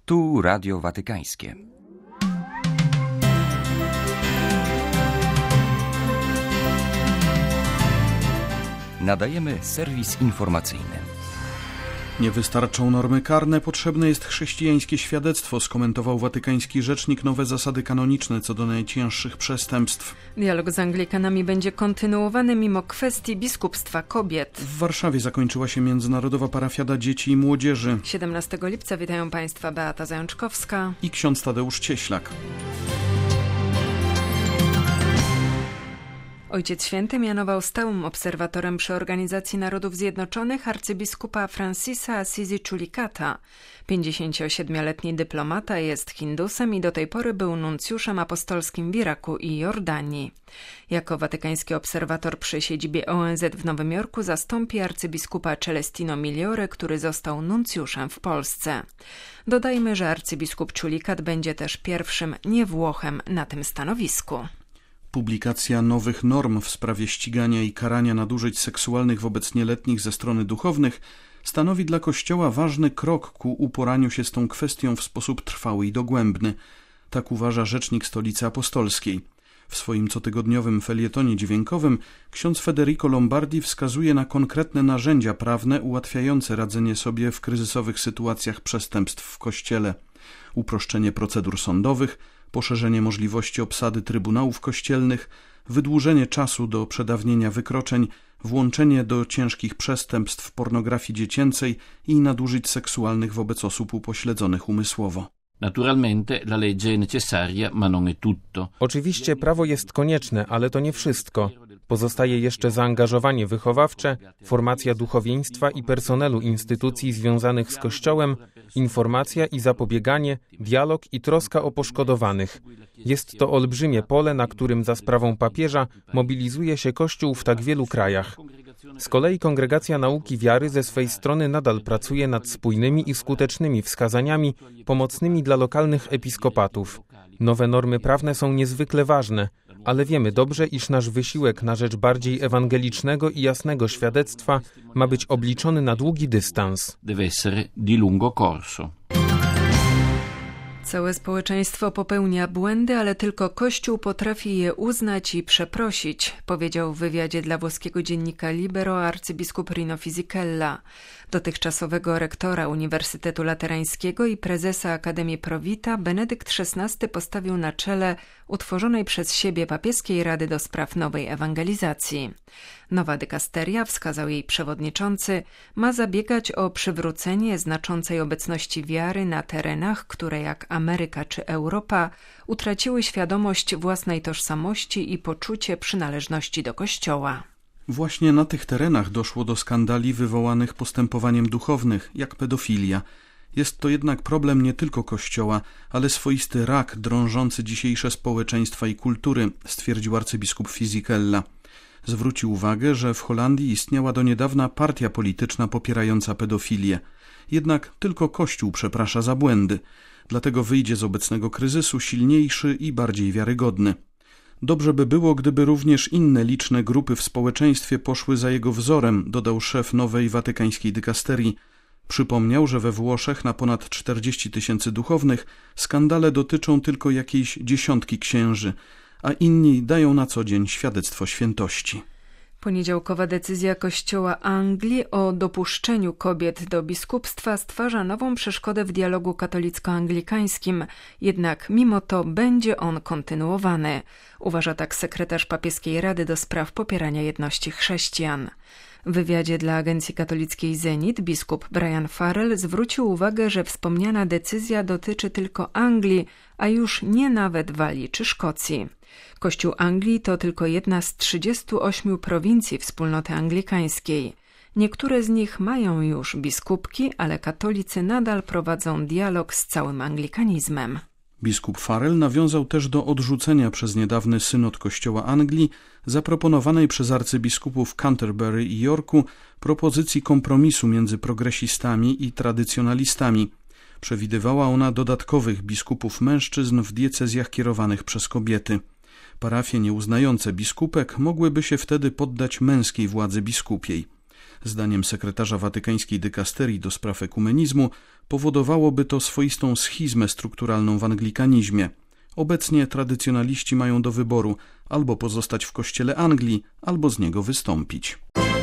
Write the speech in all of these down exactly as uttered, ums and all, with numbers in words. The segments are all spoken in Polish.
Tu Radio Watykańskie. Nadajemy serwis informacyjny. Nie wystarczą normy karne, potrzebne jest chrześcijańskie świadectwo, skomentował watykański rzecznik nowe zasady kanoniczne co do najcięższych przestępstw. Dialog z Anglikanami będzie kontynuowany mimo kwestii biskupstwa kobiet. W Warszawie zakończyła się Międzynarodowa Parafiada Dzieci i Młodzieży. siedemnastego lipca witają Państwa Beata Zajączkowska i ksiądz Tadeusz Cieślak. Ojciec Święty mianował stałym obserwatorem przy Organizacji Narodów Zjednoczonych arcybiskupa Francisa Assisi Ciulicata. pięćdziesięciosiedmioletni dyplomata jest Hindusem i do tej pory był nuncjuszem apostolskim w Iraku i Jordanii. Jako watykański obserwator przy siedzibie O N Z w Nowym Jorku zastąpi arcybiskupa Celestino Migliore, który został nuncjuszem w Polsce. Dodajmy, że arcybiskup Ciulicat będzie też pierwszym nie-Włochem na tym stanowisku. Publikacja nowych norm w sprawie ścigania i karania nadużyć seksualnych wobec nieletnich ze strony duchownych stanowi dla Kościoła ważny krok ku uporaniu się z tą kwestią w sposób trwały i dogłębny. Tak uważa rzecznik Stolicy Apostolskiej. W swoim cotygodniowym felietonie dźwiękowym ksiądz Federico Lombardi wskazuje na konkretne narzędzia prawne ułatwiające radzenie sobie w kryzysowych sytuacjach przestępstw w Kościele. Uproszczenie procedur sądowych, poszerzenie możliwości obsady trybunałów kościelnych, wydłużenie czasu do przedawnienia wykroczeń, włączenie do ciężkich przestępstw pornografii dziecięcej i nadużyć seksualnych wobec osób upośledzonych umysłowo. Naturalmente la legge è necessaria, ma non è tutto. Oczywiście prawo jest konieczne, ale to nie wszystko. Pozostaje jeszcze zaangażowanie wychowawcze, formacja duchowieństwa i personelu instytucji związanych z Kościołem, informacja i zapobieganie, dialog i troska o poszkodowanych. Jest to olbrzymie pole, na którym za sprawą papieża mobilizuje się Kościół w tak wielu krajach. Z kolei Kongregacja Nauki Wiary ze swej strony nadal pracuje nad spójnymi i skutecznymi wskazaniami pomocnymi dla lokalnych episkopatów. Nowe normy prawne są niezwykle ważne, ale wiemy dobrze, iż nasz wysiłek na rzecz bardziej ewangelicznego i jasnego świadectwa ma być obliczony na długi dystans. Deve essere di lungo corso. Całe społeczeństwo popełnia błędy, ale tylko Kościół potrafi je uznać i przeprosić, powiedział w wywiadzie dla włoskiego dziennika Libero arcybiskup Rino Fisichella. Dotychczasowego rektora Uniwersytetu Laterańskiego i prezesa Akademii Pro Vita Benedykt szesnasty postawił na czele utworzonej przez siebie papieskiej Rady do spraw nowej ewangelizacji. Nowa dykasteria, wskazał jej przewodniczący, ma zabiegać o przywrócenie znaczącej obecności wiary na terenach, które jak Ameryka czy Europa utraciły świadomość własnej tożsamości i poczucie przynależności do Kościoła. Właśnie na tych terenach doszło do skandali wywołanych postępowaniem duchownych, jak pedofilia. Jest to jednak problem nie tylko Kościoła, ale swoisty rak drążący dzisiejsze społeczeństwa i kultury, stwierdził arcybiskup Fisichella. Zwrócił uwagę, że w Holandii istniała do niedawna partia polityczna popierająca pedofilię. Jednak tylko Kościół przeprasza za błędy, dlatego wyjdzie z obecnego kryzysu silniejszy i bardziej wiarygodny. Dobrze by było, gdyby również inne liczne grupy w społeczeństwie poszły za jego wzorem, dodał szef nowej watykańskiej dykasterii. Przypomniał, że we Włoszech na ponad czterdzieści tysięcy duchownych skandale dotyczą tylko jakiejś dziesiątki księży, a inni dają na co dzień świadectwo świętości. Poniedziałkowa decyzja Kościoła Anglii o dopuszczeniu kobiet do biskupstwa stwarza nową przeszkodę w dialogu katolicko-anglikańskim, jednak mimo to będzie on kontynuowany, uważa tak sekretarz papieskiej Rady do spraw popierania jedności chrześcijan. W wywiadzie dla agencji katolickiej Zenit biskup Brian Farrell zwrócił uwagę, że wspomniana decyzja dotyczy tylko Anglii, a już nie nawet Walii czy Szkocji. Kościół Anglii to tylko jedna z trzydziestu ośmiu prowincji wspólnoty anglikańskiej. Niektóre z nich mają już biskupki, ale katolicy nadal prowadzą dialog z całym anglikanizmem. Biskup Farrell nawiązał też do odrzucenia przez niedawny synod Kościoła Anglii zaproponowanej przez arcybiskupów Canterbury i Yorku propozycji kompromisu między progresistami i tradycjonalistami. Przewidywała ona dodatkowych biskupów mężczyzn w diecezjach kierowanych przez kobiety. Parafie nieuznające biskupek mogłyby się wtedy poddać męskiej władzy biskupiej. Zdaniem sekretarza watykańskiej dykasterii do spraw ekumenizmu powodowałoby to swoistą schizmę strukturalną w anglikanizmie. Obecnie tradycjonaliści mają do wyboru albo pozostać w kościele Anglii, albo z niego wystąpić.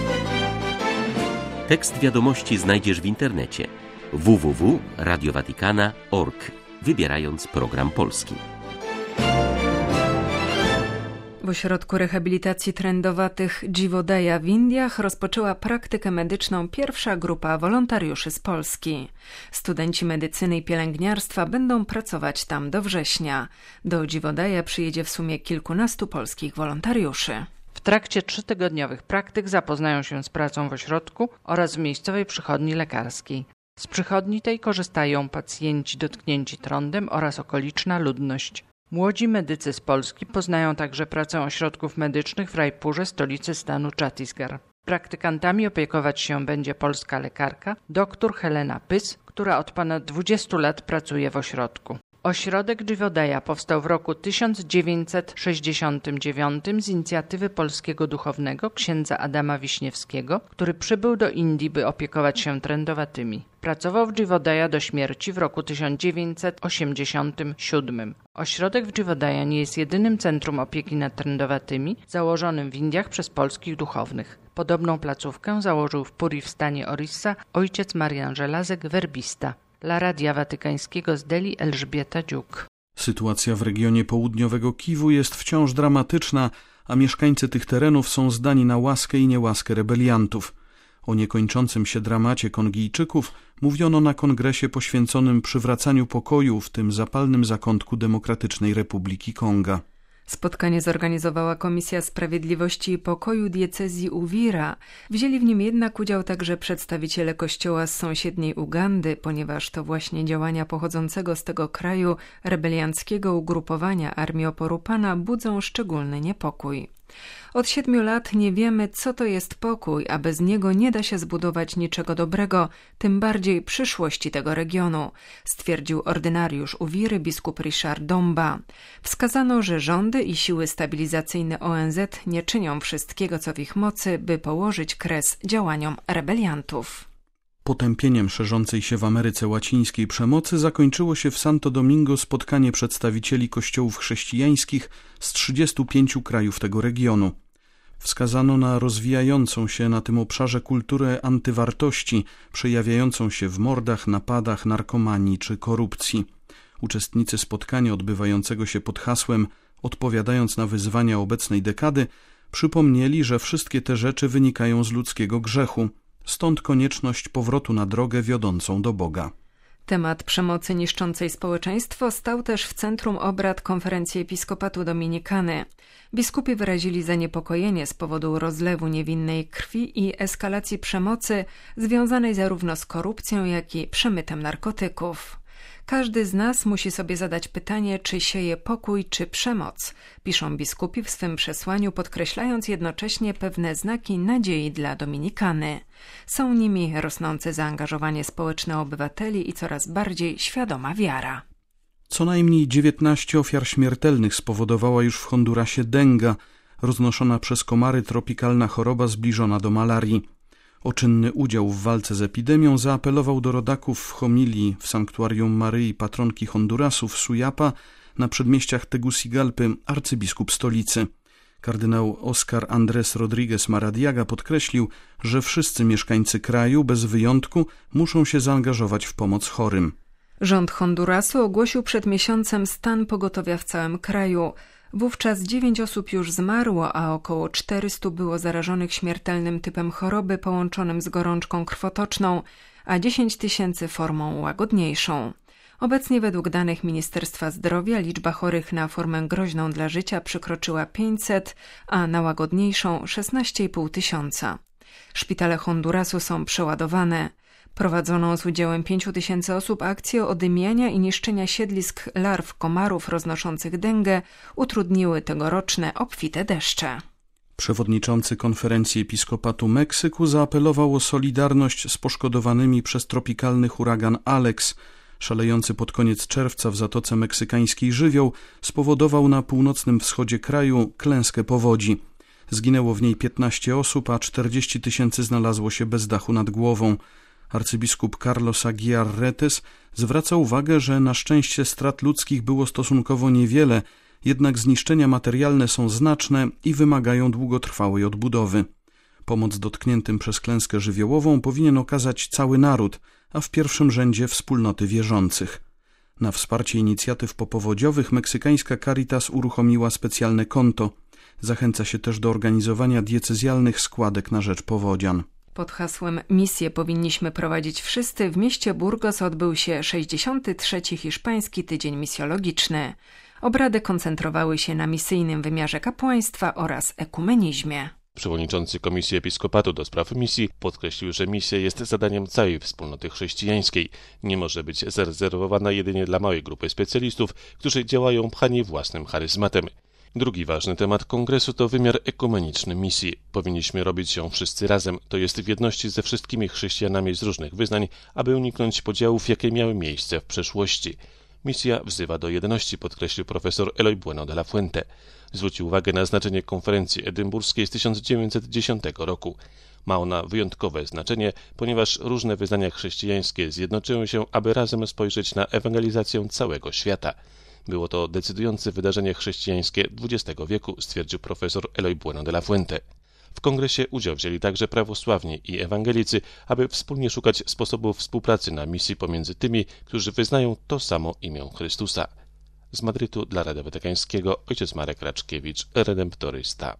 Tekst wiadomości znajdziesz w internecie w w w kropka radio watikana kropka org, wybierając program polski. W ośrodku rehabilitacji trędowatych Jivodaya w Indiach rozpoczęła praktykę medyczną pierwsza grupa wolontariuszy z Polski. Studenci medycyny i pielęgniarstwa będą pracować tam do września. Do Jivodaya przyjedzie w sumie kilkunastu polskich wolontariuszy. W trakcie trzytygodniowych praktyk zapoznają się z pracą w ośrodku oraz w miejscowej przychodni lekarskiej. Z przychodni tej korzystają pacjenci dotknięci trądem oraz okoliczna ludność. Młodzi medycy z Polski poznają także pracę ośrodków medycznych w Raipurze, stolicy stanu Chhattisgarh. Praktykantami opiekować się będzie polska lekarka dr Helena Pys, która od ponad dwudziestu lat pracuje w ośrodku. Ośrodek Jivodaya powstał w roku tysiąc dziewięćset sześćdziesiątym dziewiątym z inicjatywy polskiego duchownego księdza Adama Wiśniewskiego, który przybył do Indii, by opiekować się trędowatymi. Pracował w Jivodaya do śmierci w roku tysiąc dziewięćset osiemdziesiątym siódmym. Ośrodek w Jivodaya nie jest jedynym centrum opieki nad trędowatymi założonym w Indiach przez polskich duchownych. Podobną placówkę założył w Puri w stanie Orissa ojciec Marian Żelazek, werbista. Dla Radia Watykańskiego z Delhi Elżbieta Dziuk. Sytuacja w regionie południowego Kiwu jest wciąż dramatyczna, a mieszkańcy tych terenów są zdani na łaskę i niełaskę rebeliantów. O niekończącym się dramacie Kongijczyków mówiono na kongresie poświęconym przywracaniu pokoju w tym zapalnym zakątku Demokratycznej Republiki Konga. Spotkanie zorganizowała Komisja Sprawiedliwości i Pokoju diecezji Uvira. Wzięli w nim jednak udział także przedstawiciele kościoła z sąsiedniej Ugandy, ponieważ to właśnie działania pochodzącego z tego kraju rebelianckiego ugrupowania Armii Oporu Pana budzą szczególny niepokój. Od siedmiu lat nie wiemy, co to jest pokój, a bez niego nie da się zbudować niczego dobrego, tym bardziej przyszłości tego regionu, stwierdził ordynariusz Uwiry biskup Richard Domba. Wskazano, że rządy i siły stabilizacyjne O N Z nie czynią wszystkiego, co w ich mocy, by położyć kres działaniom rebeliantów. Potępieniem szerzącej się w Ameryce Łacińskiej przemocy zakończyło się w Santo Domingo spotkanie przedstawicieli kościołów chrześcijańskich z trzydziestu pięciu krajów tego regionu. Wskazano na rozwijającą się na tym obszarze kulturę antywartości, przejawiającą się w mordach, napadach, narkomanii czy korupcji. Uczestnicy spotkania odbywającego się pod hasłem „Odpowiadając na wyzwania obecnej dekady” przypomnieli, że wszystkie te rzeczy wynikają z ludzkiego grzechu. Stąd konieczność powrotu na drogę wiodącą do Boga. Temat przemocy niszczącej społeczeństwo stał też w centrum obrad Konferencji Episkopatu Dominikany. Biskupi wyrazili zaniepokojenie z powodu rozlewu niewinnej krwi i eskalacji przemocy związanej zarówno z korupcją, jak i przemytem narkotyków. Każdy z nas musi sobie zadać pytanie, czy sieje pokój, czy przemoc, piszą biskupi w swym przesłaniu, podkreślając jednocześnie pewne znaki nadziei dla Dominikany. Są nimi rosnące zaangażowanie społeczne obywateli i coraz bardziej świadoma wiara. Co najmniej dziewiętnaście ofiar śmiertelnych spowodowała już w Hondurasie denga, roznoszona przez komary tropikalna choroba zbliżona do malarii. O czynny udział w walce z epidemią zaapelował do rodaków w homilii w sanktuarium Maryi Patronki Hondurasu w Suyapa na przedmieściach Tegucigalpy arcybiskup stolicy. Kardynał Oscar Andrés Rodríguez Maradiaga podkreślił, że wszyscy mieszkańcy kraju bez wyjątku muszą się zaangażować w pomoc chorym. Rząd Hondurasu ogłosił przed miesiącem stan pogotowia w całym kraju. Wówczas dziewięć osób już zmarło, a około czterystu było zarażonych śmiertelnym typem choroby połączonym z gorączką krwotoczną, a dziesięć tysięcy formą łagodniejszą. Obecnie według danych Ministerstwa Zdrowia liczba chorych na formę groźną dla życia przekroczyła pięćset, a na łagodniejszą szesnaście i pół tysiąca. Szpitale Hondurasu są przeładowane. Prowadzoną z udziałem pięciu tysięcy osób akcję odymiania i niszczenia siedlisk larw komarów roznoszących dengę utrudniły tegoroczne obfite deszcze. Przewodniczący Konferencji Episkopatu Meksyku zaapelował o solidarność z poszkodowanymi przez tropikalny huragan Alex. Szalejący pod koniec czerwca w Zatoce Meksykańskiej żywioł spowodował na północnym wschodzie kraju klęskę powodzi. Zginęło w niej piętnaście osób, a czterdzieści tysięcy znalazło się bez dachu nad głową. Arcybiskup Carlos Aguiar Retes zwraca uwagę, że na szczęście strat ludzkich było stosunkowo niewiele, jednak zniszczenia materialne są znaczne i wymagają długotrwałej odbudowy. Pomoc dotkniętym przez klęskę żywiołową powinien okazać cały naród, a w pierwszym rzędzie wspólnoty wierzących. Na wsparcie inicjatyw popowodziowych meksykańska Caritas uruchomiła specjalne konto. Zachęca się też do organizowania diecezjalnych składek na rzecz powodzian. Pod hasłem Misję powinniśmy prowadzić wszyscy w mieście Burgos odbył się sześćdziesiąty trzeci Hiszpański Tydzień Misjologiczny. Obrady koncentrowały się na misyjnym wymiarze kapłaństwa oraz ekumenizmie. Przewodniczący Komisji Episkopatu do spraw misji podkreślił, że misja jest zadaniem całej wspólnoty chrześcijańskiej. Nie może być zarezerwowana jedynie dla małej grupy specjalistów, którzy działają pchani własnym charyzmatem. Drugi ważny temat kongresu to wymiar ekumeniczny misji. Powinniśmy robić ją wszyscy razem, to jest w jedności ze wszystkimi chrześcijanami z różnych wyznań, aby uniknąć podziałów, jakie miały miejsce w przeszłości. Misja wzywa do jedności, podkreślił profesor Eloy Bueno de la Fuente. Zwrócił uwagę na znaczenie konferencji edynburskiej z tysiąc dziewięćset dziesiątego roku. Ma ona wyjątkowe znaczenie, ponieważ różne wyznania chrześcijańskie zjednoczyły się, aby razem spojrzeć na ewangelizację całego świata. Było to decydujące wydarzenie chrześcijańskie dwudziestego wieku, stwierdził profesor Eloy Bueno de la Fuente. W kongresie udział wzięli także prawosławni i ewangelicy, aby wspólnie szukać sposobów współpracy na misji pomiędzy tymi, którzy wyznają to samo imię Chrystusa. Z Madrytu dla Radia Watykańskiego ojciec Marek Raczkiewicz, redemptorysta.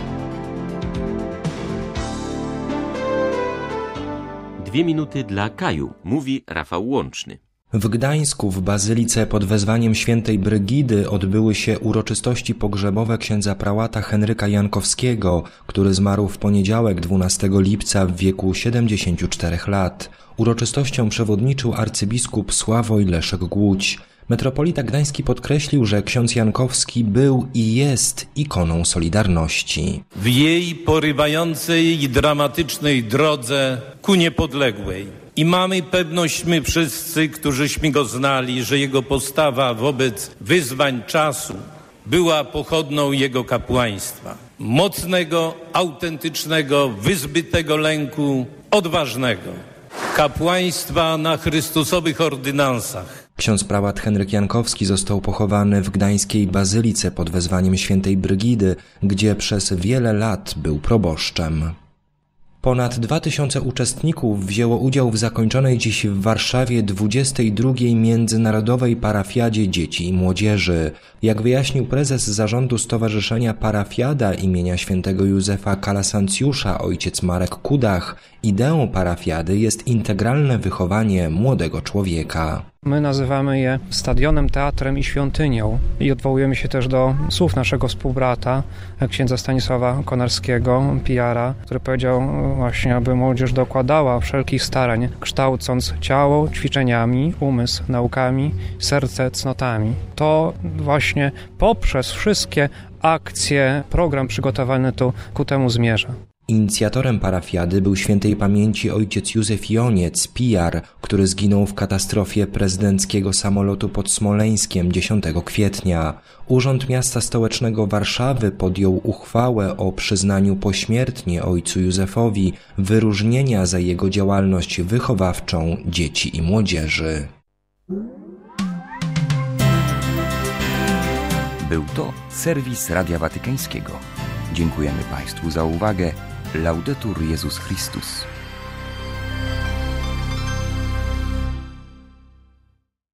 Dwie minuty dla Kaju, mówi Rafał Łączny. W Gdańsku w bazylice pod wezwaniem świętej Brygidy odbyły się uroczystości pogrzebowe księdza prałata Henryka Jankowskiego, który zmarł w poniedziałek dwunastego lipca w wieku siedemdziesięciu czterech lat. Uroczystością przewodniczył arcybiskup Sławoj Leszek Głódź. Metropolita Gdański podkreślił, że ksiądz Jankowski był i jest ikoną Solidarności. W jej porywającej i dramatycznej drodze ku niepodległej. I mamy pewność my wszyscy, którzyśmy go znali, że jego postawa wobec wyzwań czasu była pochodną jego kapłaństwa. Mocnego, autentycznego, wyzbytego lęku, odważnego. Kapłaństwa na chrystusowych ordynansach. Ksiądz prałat Henryk Jankowski został pochowany w gdańskiej bazylice pod wezwaniem świętej Brygidy, gdzie przez wiele lat był proboszczem. Ponad dwa tysiące uczestników wzięło udział w zakończonej dziś w Warszawie dwudziestej drugiej Międzynarodowej Parafiadzie Dzieci i Młodzieży. Jak wyjaśnił prezes zarządu Stowarzyszenia Parafiada imienia świętego Józefa Kalasancjusza ojciec Marek Kudach, ideą parafiady jest integralne wychowanie młodego człowieka. My nazywamy je stadionem, teatrem i świątynią i odwołujemy się też do słów naszego współbrata, księdza Stanisława Konarskiego, P R-a, który powiedział właśnie, aby młodzież dokładała wszelkich starań, kształcąc ciało ćwiczeniami, umysł naukami, serce cnotami. To właśnie poprzez wszystkie akcje, program przygotowany tu ku temu zmierza. Inicjatorem parafiady był świętej pamięci ojciec Józef Joniec, P R, który zginął w katastrofie prezydenckiego samolotu pod Smoleńskiem dziesiątego kwietnia. Urząd Miasta Stołecznego Warszawy podjął uchwałę o przyznaniu pośmiertnie ojcu Józefowi wyróżnienia za jego działalność wychowawczą dzieci i młodzieży. Był to serwis Radia Watykańskiego. Dziękujemy Państwu za uwagę. Laudetur Jezus Chrystus.